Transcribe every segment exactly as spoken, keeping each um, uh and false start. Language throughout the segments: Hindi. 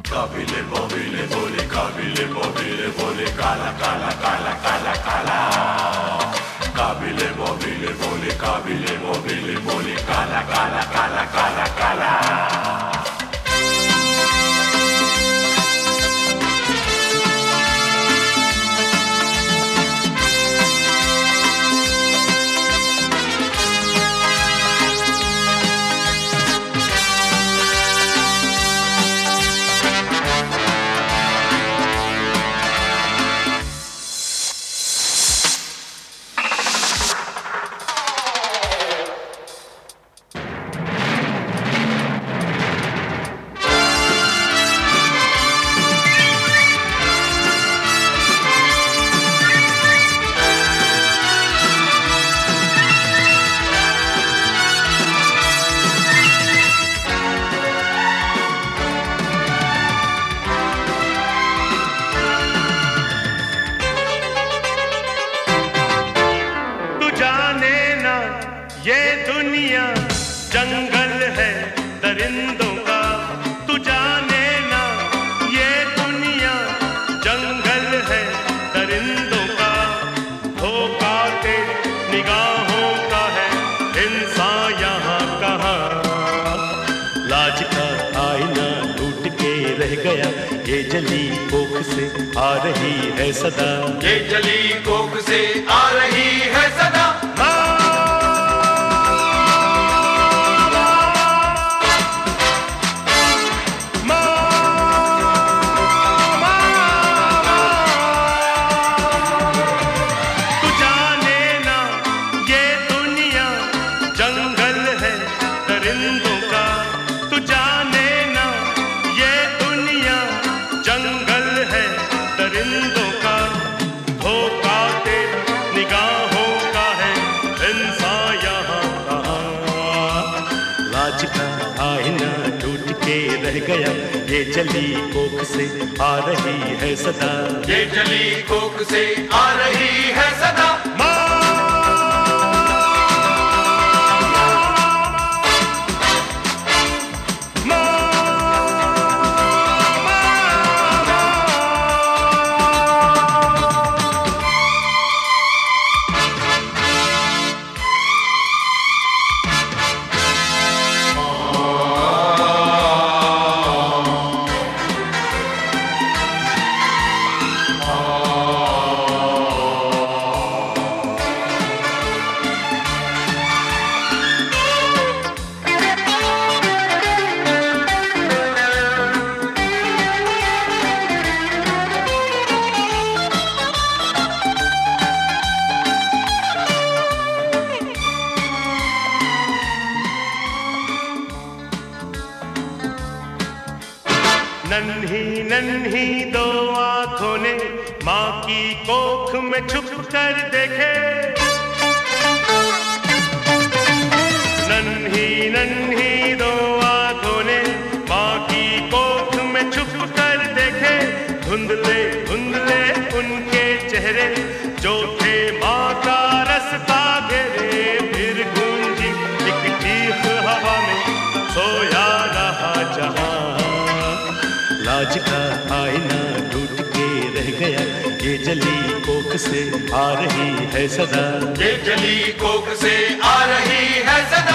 Kabile bobile bole, kabile bobile bole, kala kala kala kala kala. Kabile bobile bole, kabile bobile bole, kala kala kala kala kala. ये दुनिया जंगल है दरिंदों का, तू जाने ना ये दुनिया जंगल है दरिंदों का। धोखा के निगाहों का है इंसान यहाँ कहाँ। लाज का आईना टूट के रह गया, ये जली कोख से आ रही है सदा। ये जली कोख से आ रही है सदा। आईना टूट के रह गया, ये जली कोख से आ रही है सदा। ये जली कोख से आ रही है सदा। नन्ही नन्ही दो आँखों ने माँ की कोख में छुप कर देखे। नन्ही नन्ही दो आँखों ने माँ की कोख में छुप कर देखे। धुंधले धुंधले उनके चेहरे जो थे माँ का रास्ता घेरे। फिर गूंजी एक चीख हवा में सोया रहा जहाँ। लाज का आईना टूट के रह गया, ये जली कोख से आ रही है सदा। ये जली कोख से आ रही है सदा।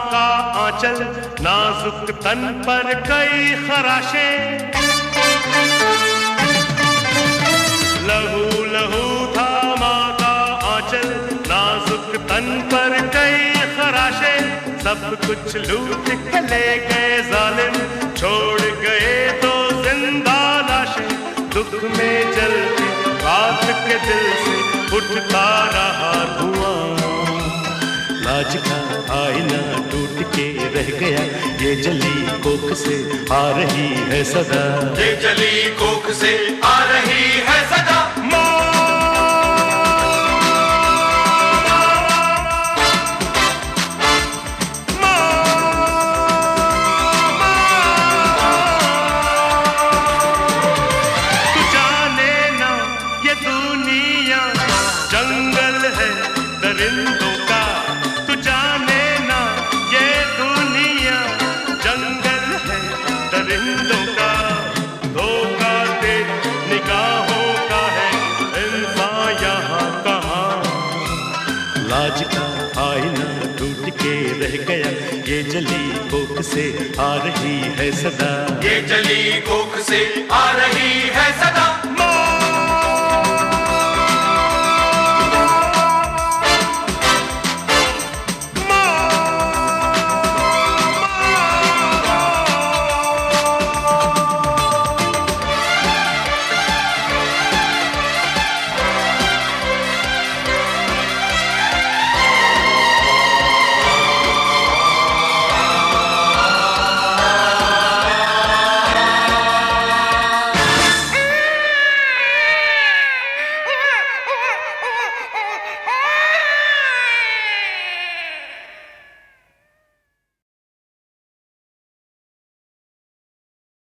का आंचल, नाजुक तन पर कई खराशें। लहू लहू था माँ का आंचल, नाजुक तन पर कई खराशें। सब कुछ लूट के ले गए जालिम, छोड़ गए तो जिंदा लाशें। दुख में जलती रात के दिल से उठता रहा धुआं। लाज का आईना टूट के रह गया, ये जली कोख से आ रही है सदा। ये जली कोख से आ रही है सदा। जंगल है दरिंदों का, तू जाने ना ये दुनिया जंगल है दरिंदों का। धोखा दे निगाहों का है इंसान यहाँ कहाँ। लाज का आईना टूट के रह गया, ये जली कोख से आ रही है सदा। ये जली कोख से आ रही है सदा।